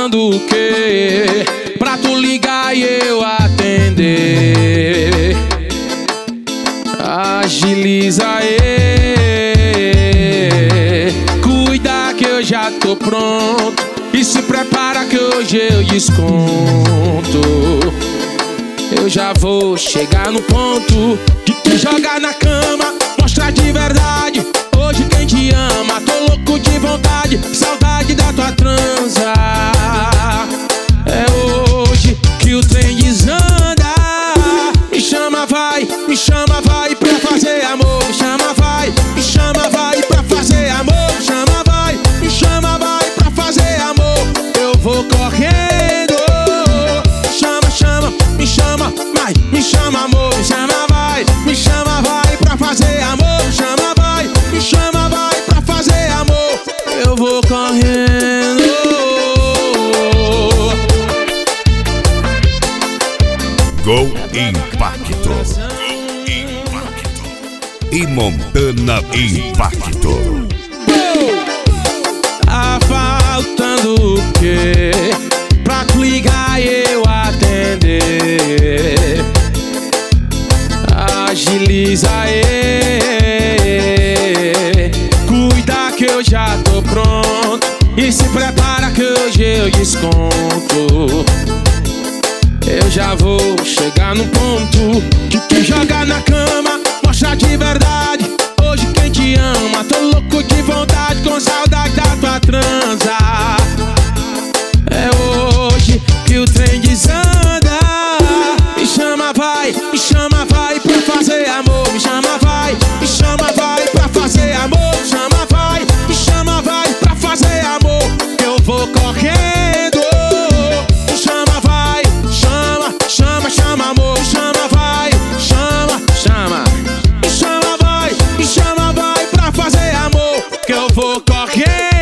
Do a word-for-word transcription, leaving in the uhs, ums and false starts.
faltando o quê pra tu ligar e eu atender? Agiliza aí, cuida que eu já tô pronto, e se prepara que hoje eu desconto. Eu já vou chegar no ponto de te jogar na cama, mostrar de verdade. Hoje quem te ama, tô louco de vontade, saudade da tua transa. É hoje que o trem desanda. Me chama, vai, me chama, vai pra fazer amor. Me chama, vai, me chama, vai pra fazer amor. Me chama, vai, me chama, vai pra fazer amor. Eu vou correndo. Me chama, chama, me chama, vai, me chama amor. Me chama, vai, me chama, vai pra fazer amor. Me chama, vai, me chama, vai pra fazer amor. Eu vou correndo. Gol Impacto. E Montana Impacto. Tá faltando o quê pra tu ligar e eu atender? Agiliza aí, cuida que eu já tô pronto, e se prepara que hoje eu desconto. Eu já vou chegar no ponto de te jogar na cama, mostrar de verdade. Hoje quem te ama, tô louco de vontade, com saudade da tua transa. É hoje que o trem desanda. Me chama, vai, me chama, vai pra fazer amor. Me chama, vai, me chama, vai pra fazer amor. Me chama, vai, me chama, vai pra fazer amor. Que eu vou correndo. Me chama, vai, chama, chama, chama amor. Me chama, vai, chama, chama. Me chama, vai, me chama, vai pra fazer amor. Que eu vou correndo.